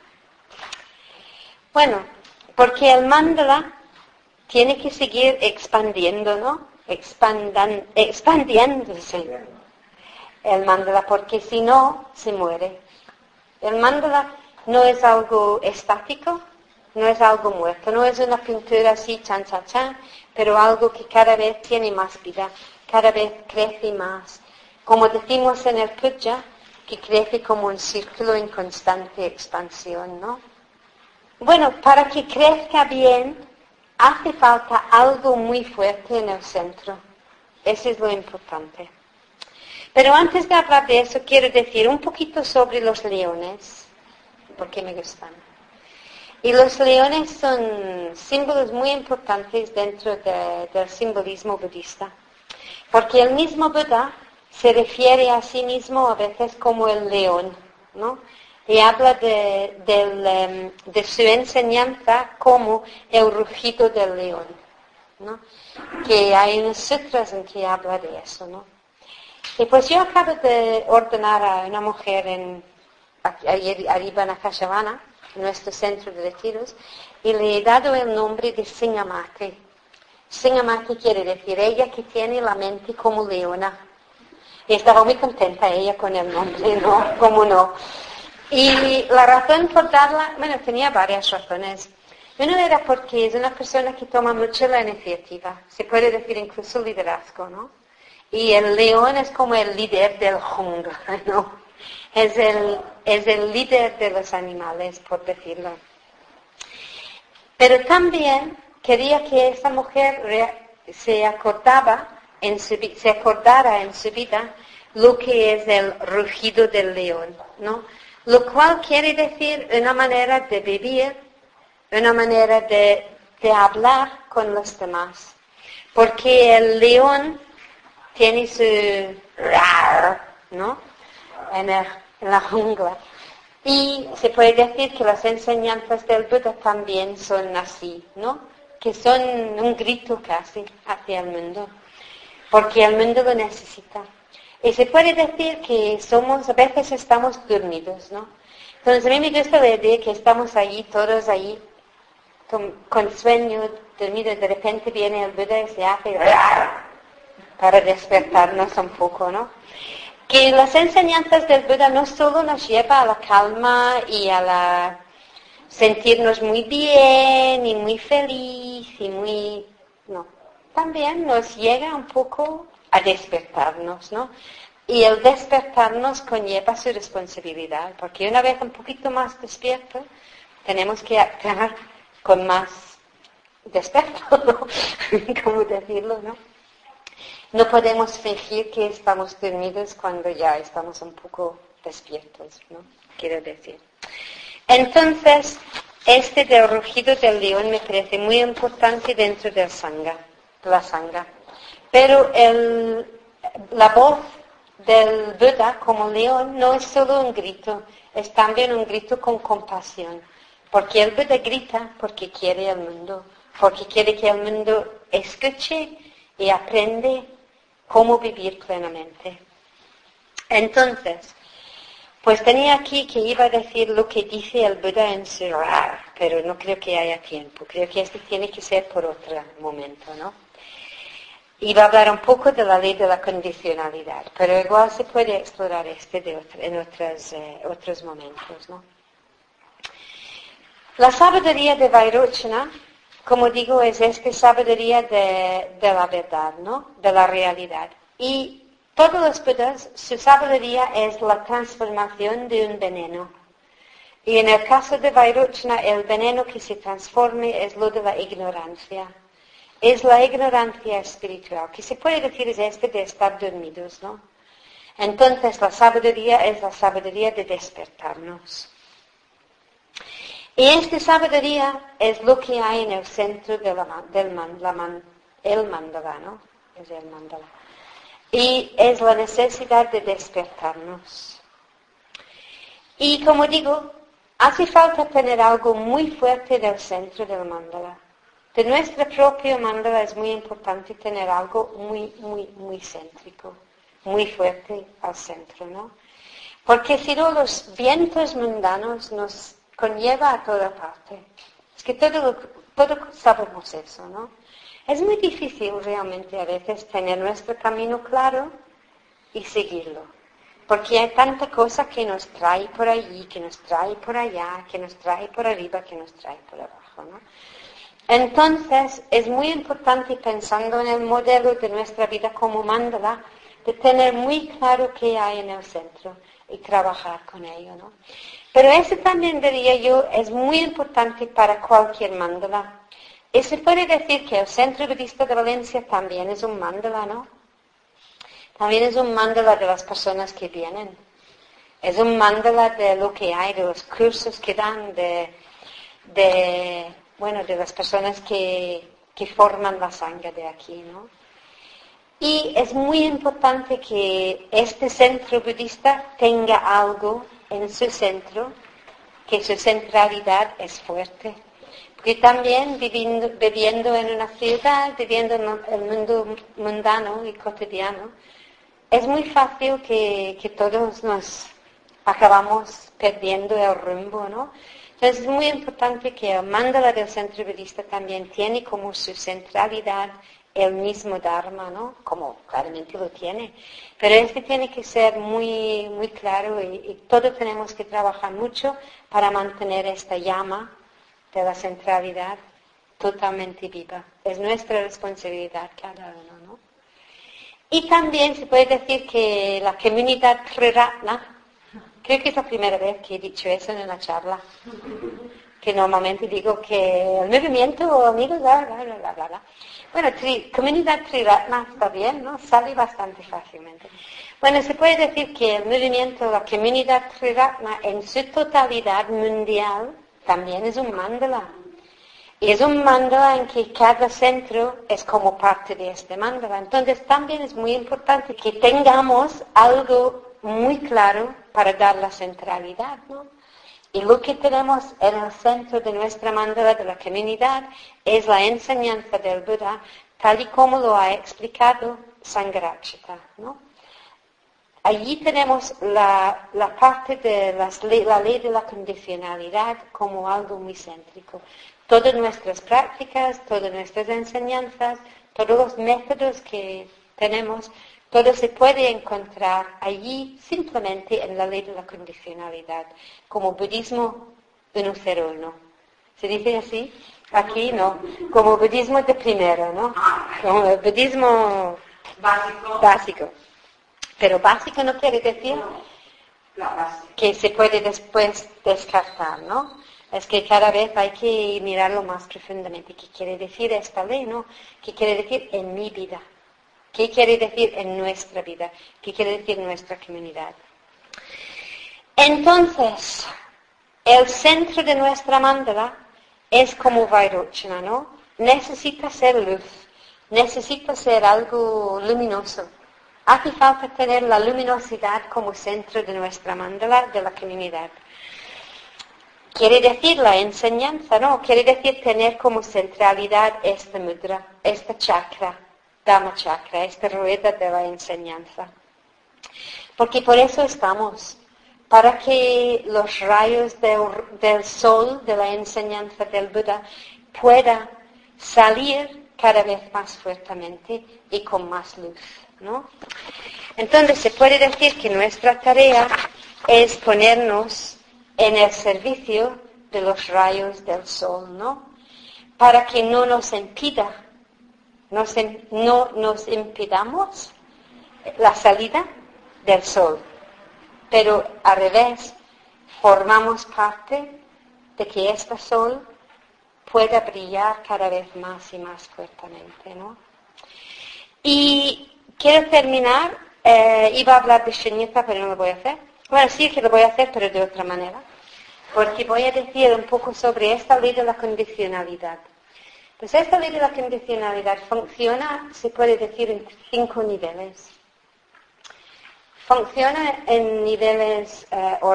A: Bueno, porque el mandala tiene que seguir expandiendo, ¿no? Expandiéndose. El mandala, porque si no, se muere. El mandala no es algo estático, no es algo muerto, no es una pintura así, chan, chan, chan, pero algo que cada vez tiene más vida, cada vez crece más. Como decimos en el puja, que crece como un círculo en constante expansión, ¿no? Bueno, para que crezca bien, hace falta algo muy fuerte en el centro. Eso es lo importante. Pero antes de hablar de eso, quiero decir un poquito sobre los leones, porque me gustan. Y los leones son símbolos muy importantes dentro del simbolismo budista. Porque el mismo Buda se refiere a sí mismo a veces como el león, ¿no? Y habla de su enseñanza como el rugido del león, ¿no? Que hay unos sutras en que habla de eso, ¿no? Y pues yo acabo de ordenar a una mujer arriba en Akashavana, en nuestro centro de retiros, y le he dado el nombre de Singamati. Singamati quiere decir ella que tiene la mente como leona. Y estaba muy contenta ella con el nombre, ¿no? ¿Cómo no? Y la razón por darla, bueno, tenía varias razones. Una era porque es una persona que toma mucho la iniciativa. Se puede decir incluso liderazgo, ¿no? Y el león es como el líder del jungla, ¿no? Es el líder de los animales, por decirlo. Pero también quería que esa mujer se acordara en su vida lo que es el rugido del león, ¿no? Lo cual quiere decir una manera de vivir, una manera de de hablar con los demás. Porque el león tiene su rar, ¿no? En la jungla. Y se puede decir que las enseñanzas del Buda también son así, ¿no? Que son un grito casi hacia el mundo, porque el mundo lo necesita. Y se puede decir que a veces estamos dormidos, ¿no? Entonces a mí me gusta la idea que estamos allí, todos allí, con sueño, dormido, de repente viene el Buda y se hace para despertarnos un poco, ¿no? Que las enseñanzas del Buda no solo nos llevan a la calma y a la sentirnos muy bien y muy feliz y muy... No, también nos llega un poco a despertarnos, ¿no? Y el despertarnos conlleva su responsabilidad, porque una vez un poquito más despierto, tenemos que actuar con más desperto, ¿no? ¿Cómo decirlo, no? No podemos fingir que estamos dormidos cuando ya estamos un poco despiertos, ¿no? Quiero decir. Entonces, del rugido del león me parece muy importante dentro de la sangha. Pero la voz del Buda como león no es solo un grito, es también un grito con compasión. Porque el Buda grita porque quiere el mundo, porque quiere que el mundo escuche y aprende cómo vivir plenamente. Entonces, pues tenía aquí que iba a decir lo que dice el Buda en su Rar, pero no creo que haya tiempo. Creo que tiene que ser por otro momento, ¿no? Iba a hablar un poco de la ley de la condicionalidad, pero igual se puede explorar en otros momentos, ¿no? La sabiduría de Vairochana, como digo, es esta sabiduría de la verdad, ¿no? De la realidad. Y todos los Budas, su sabiduría es la transformación de un veneno. Y en el caso de Vairochana, el veneno que se transforme es lo de la ignorancia. Es la ignorancia espiritual, que se puede decir es de estar dormidos, ¿no? Entonces la sabiduría es la sabiduría de despertarnos. Y esta sabiduría es lo que hay en el centro del mandala, ¿no? Es el mandala. Y es la necesidad de despertarnos. Y como digo, hace falta tener algo muy fuerte en el centro del mandala. De nuestro propio mandala es muy importante tener algo muy, muy, muy céntrico, muy fuerte al centro, ¿no? Porque si no, los vientos mundanos nos conlleva a toda parte. Es que todos sabemos eso, ¿no? Es muy difícil realmente a veces tener nuestro camino claro y seguirlo. Porque hay tanta cosa que nos trae por allí, que nos trae por allá, que nos trae por arriba, que nos trae por abajo, ¿no? Entonces, es muy importante, pensando en el modelo de nuestra vida como mandala, de tener muy claro qué hay en el centro y trabajar con ello, ¿no? Pero eso también, diría yo, es muy importante para cualquier mandala. Y se puede decir que el Centro Budista de Valencia también es un mandala, ¿no? También es un mandala de las personas que vienen. Es un mandala de lo que hay, de los cursos que dan, de las personas que forman la sangha de aquí, ¿no? Y es muy importante que este centro budista tenga algo en su centro, que su centralidad es fuerte. Porque también viviendo en una ciudad, viviendo en el mundo mundano y cotidiano, es muy fácil que todos nos acabamos perdiendo el rumbo, ¿no? Entonces es muy importante que el mandala del centro budista también tiene como su centralidad el mismo Dharma, ¿no? Como claramente lo tiene. Pero tiene que ser muy, muy claro y todos tenemos que trabajar mucho para mantener esta llama de la centralidad totalmente viva. Es nuestra responsabilidad cada uno, ¿no? Y también se puede decir que la comunidad Triratna, creo que es la primera vez que he dicho eso en una charla, que normalmente digo que el movimiento, amigos, bla, bla, bla, bla, bla. Bueno, comunidad Triratna está bien, ¿no? Sale bastante fácilmente. Bueno, se puede decir que el movimiento, la comunidad Triratna en su totalidad mundial, también es un mandala. Y es un mandala en que cada centro es como parte de este mandala. Entonces también es muy importante que tengamos algo muy claro para dar la centralidad, ¿no? Y lo que tenemos en el centro de nuestra mandala de la comunidad es la enseñanza del Buda, tal y como lo ha explicado Sangharakshita, ¿no? Allí tenemos la parte de la ley de la condicionalidad como algo muy céntrico. Todas nuestras prácticas, todas nuestras enseñanzas, todos los métodos que tenemos, todo se puede encontrar allí simplemente en la ley de la condicionalidad, como budismo 101. ¿Se dice así? Aquí no, como budismo de primero, ¿no? Como el budismo básico. Pero básico no quiere decir que se puede después descartar, ¿no? Es que cada vez hay que mirarlo más profundamente. ¿Qué quiere decir esta ley, no? ¿Qué quiere decir en mi vida? ¿Qué quiere decir en nuestra vida? ¿Qué quiere decir en nuestra comunidad? Entonces, el centro de nuestra mandala es como Vairochana, ¿no? Necesita ser luz, necesita ser algo luminoso. Hace falta tener la luminosidad como centro de nuestra mandala, de la comunidad. Quiere decir la enseñanza, ¿no? Quiere decir tener como centralidad esta mudra, esta chakra, Dhamma chakra, esta rueda de la enseñanza. Porque por eso estamos, para que los rayos del sol, de la enseñanza del Buda, puedan salir cada vez más fuertemente y con más luz, ¿no? Entonces se puede decir que nuestra tarea es ponernos en el servicio de los rayos del sol, ¿no? Para que no nos impida, no nos impidamos la salida del sol. Pero al revés, formamos parte de que este sol pueda brillar cada vez más y más fuertemente, ¿no? Y quiero terminar, iba a hablar de Shunyata, pero no lo voy a hacer. Bueno, sí que lo voy a hacer, pero de otra manera. Porque voy a decir un poco sobre esta ley de la condicionalidad. Pues esta ley de la condicionalidad funciona, se puede decir, en 5 niveles. Funciona en niveles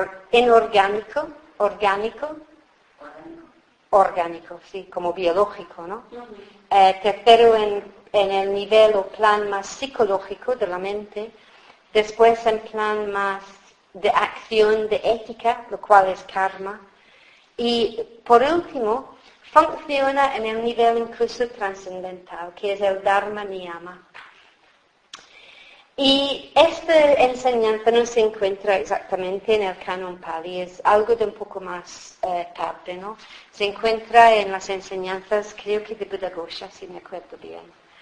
A: orgánico, sí, como biológico, ¿no? Tercero en el nivel o plan más psicológico de la mente, después en plan más de acción, de ética, lo cual es karma, y por último funciona en el nivel incluso trascendental, que es el Dharma Niyama. Y esta enseñanza no se encuentra exactamente en el canon Pali, es algo de un poco más tarde, ¿no? Se encuentra en las enseñanzas, creo que de Buddhaghosa, si me acuerdo bien.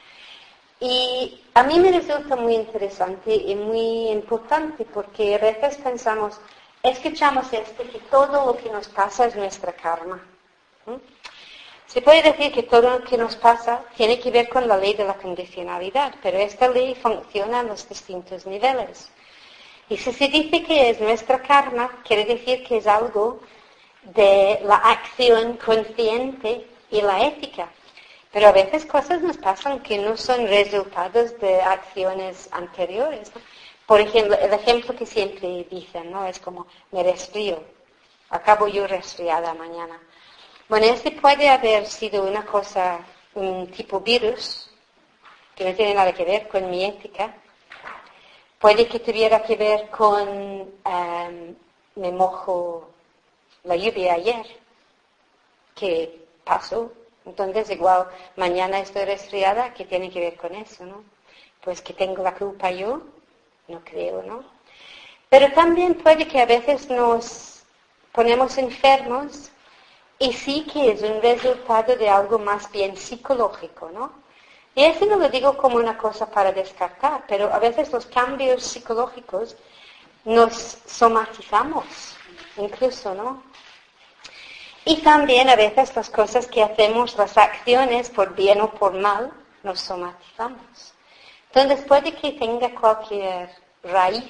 A: Y a mí me resulta muy interesante y muy importante porque a veces pensamos, escuchamos que todo lo que nos pasa es nuestra karma. Se puede decir que todo lo que nos pasa tiene que ver con la ley de la condicionalidad, pero esta ley funciona en los distintos niveles. Y si se dice que es nuestra karma, quiere decir que es algo de la acción consciente y la ética. Pero a veces cosas nos pasan que no son resultados de acciones anteriores, ¿no? Por ejemplo, el ejemplo que siempre dicen, ¿no? Es como, me resfrío, acabo yo resfriada mañana. Bueno, este puede haber sido una cosa, un tipo virus, que no tiene nada que ver con mi ética. Puede que tuviera que ver con, me mojo la lluvia ayer, que pasó. Entonces, igual, mañana estoy resfriada, ¿qué tiene que ver con eso, no? Pues que tengo la culpa yo, no creo, ¿no? Pero también puede que a veces nos ponemos enfermos y sí que es un resultado de algo más bien psicológico, ¿no? Y eso no lo digo como una cosa para descartar, pero a veces los cambios psicológicos nos somatizamos, incluso, ¿no? Y también a veces las cosas que hacemos, las acciones, por bien o por mal, nos somatizamos. Entonces puede que tenga cualquier raíz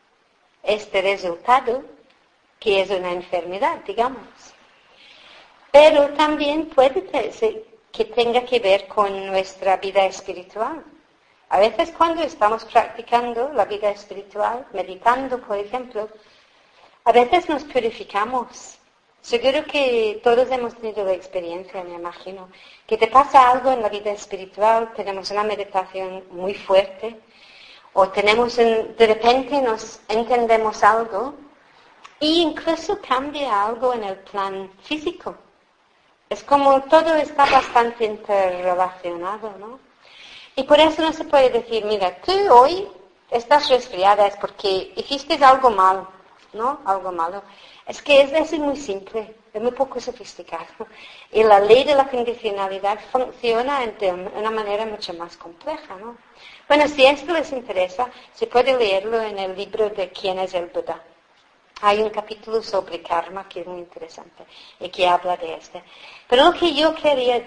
A: este resultado, que es una enfermedad, digamos. pero también puede ser que tenga que ver con nuestra vida espiritual. A veces cuando estamos practicando la vida espiritual, meditando, por ejemplo, a veces nos purificamos. Seguro que todos hemos tenido la experiencia, me imagino, que te pasa algo en la vida espiritual, tenemos una meditación muy fuerte, o de repente nos entendemos algo, e incluso cambia algo en el plan físico. Es como todo está bastante interrelacionado, ¿no? Y por eso no se puede decir, mira, tú hoy estás resfriada, es porque hiciste algo mal, ¿no? Algo malo. Es que es muy simple, es muy poco sofisticado. Y la ley de la condicionalidad funciona de una manera mucho más compleja, ¿no? Bueno, si esto les interesa, se puede leerlo en el libro de ¿Quién es el Buda? Hay un capítulo sobre karma que es muy interesante y que habla de este. Pero lo que yo quería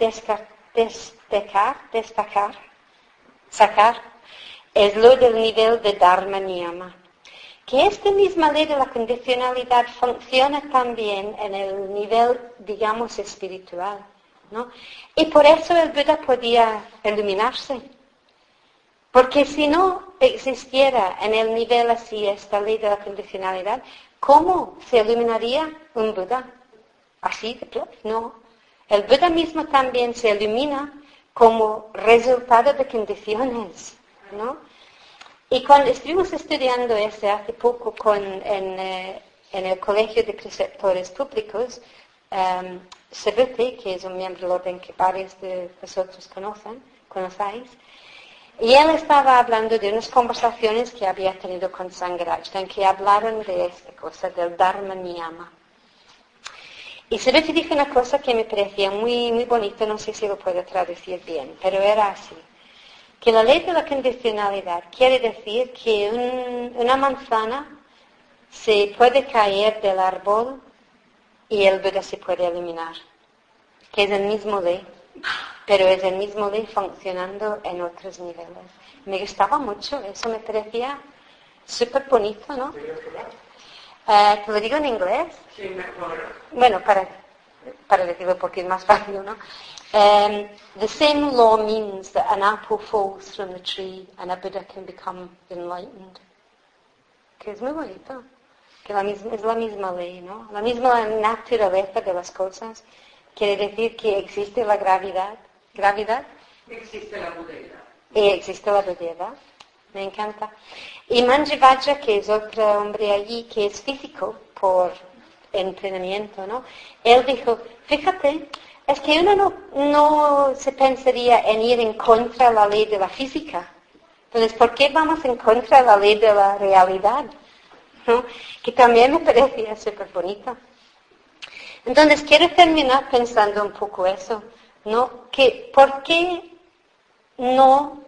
A: sacar, es lo del nivel de Dharma Niyama. Que esta misma ley de la condicionalidad funciona también en el nivel, digamos, espiritual, ¿no? Y por eso el Buda podía iluminarse. Porque si no existiera en el nivel así esta ley de la condicionalidad, ¿cómo se iluminaría un Buda? Así de plano, no. El Buda mismo también se ilumina como resultado de condiciones, ¿no? Y cuando estuvimos estudiando hace poco en el Colegio de Preceptores Públicos, Sebute, que es un miembro del orden que varios de vosotros conocéis, y él estaba hablando de unas conversaciones que había tenido con Sangharaj, en que hablaron de esta cosa, del Dharma Niyama. Y Sebute dijo una cosa que me parecía muy, muy bonita, no sé si lo puedo traducir bien, pero era así. Que la ley de la condicionalidad quiere decir que una manzana se puede caer del árbol y el Buda se puede eliminar. Que es el mismo ley, pero es el mismo ley funcionando en otros niveles. Me gustaba mucho, eso me parecía súper bonito, ¿no? ¿Te lo digo en inglés?
B: Sí, mejor.
A: Bueno, para decirlo porque es más fácil, ¿no? The same law means that an apple falls from the tree and a Buddha can become enlightened. Que es muy bonito. Que es la misma ley, ¿no? La misma naturaleza de las cosas. Quiere decir que existe la gravedad.
B: Existe la budeidad.
A: Y existe la budeidad. Me encanta. Y Manjivajra, que es otro hombre allí, que es físico por entrenamiento, ¿no? Él dijo, fíjate, es que uno no se pensaría en ir en contra de la ley de la física. Entonces, ¿por qué vamos en contra de la ley de la realidad? ¿No? Que también me parecía súper bonito. Entonces, quiero terminar pensando un poco eso, ¿no? Que ¿por qué no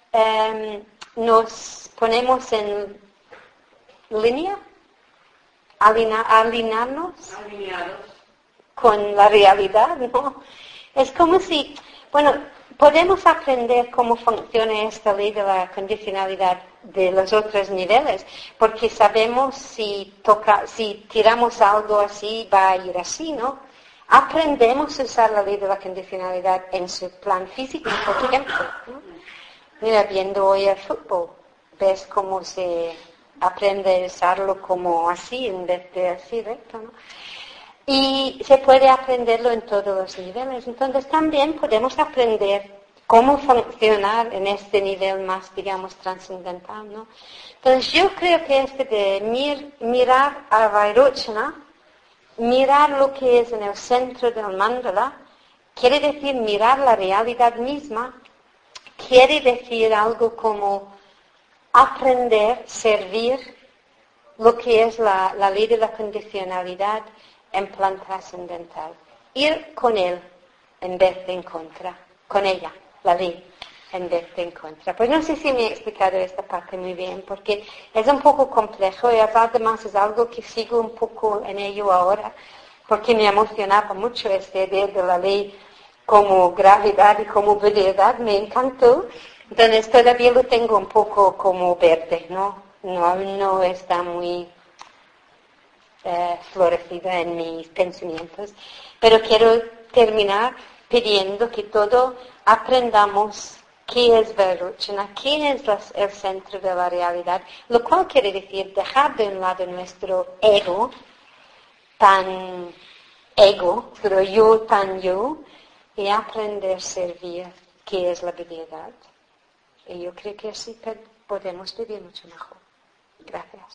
A: nos ponemos en línea? Alinearnos con la realidad, ¿no? Es como si, bueno, podemos aprender cómo funciona esta ley de la condicionalidad de los otros niveles, porque sabemos si tiramos algo así, va a ir así, ¿no? Aprendemos a usar la ley de la condicionalidad en su plan físico, por ejemplo, ¿no? Mira, viendo hoy el fútbol, ves cómo se aprende a usarlo como así, en vez de así recto, ¿no? Y se puede aprenderlo en todos los niveles. Entonces también podemos aprender cómo funcionar en este nivel más, digamos, trascendental, ¿no? Entonces yo creo que de mirar a Vairochana, mirar lo que es en el centro del mandala, quiere decir mirar la realidad misma, quiere decir algo como aprender, servir lo que es la ley de la condicionalidad en plan trascendental. Ir con él en vez de en contra, con ella, la ley, en vez de en contra. Pues no sé si me he explicado esta parte muy bien, porque es un poco complejo y además es algo que sigo un poco en ello ahora, porque me emocionaba mucho esta idea de la ley como gravedad y como budeidad, me encantó. Entonces todavía lo tengo un poco como verde, ¿no? No está muy florecida en mis pensamientos. Pero quiero terminar pidiendo que todos aprendamos qué es Vairocana, qué es el centro de la realidad, lo cual quiere decir dejar de un lado nuestro ego, pero yo tan yo, y aprender a servir, que es la piedad. Y yo creo que así podemos vivir mucho mejor. Gracias.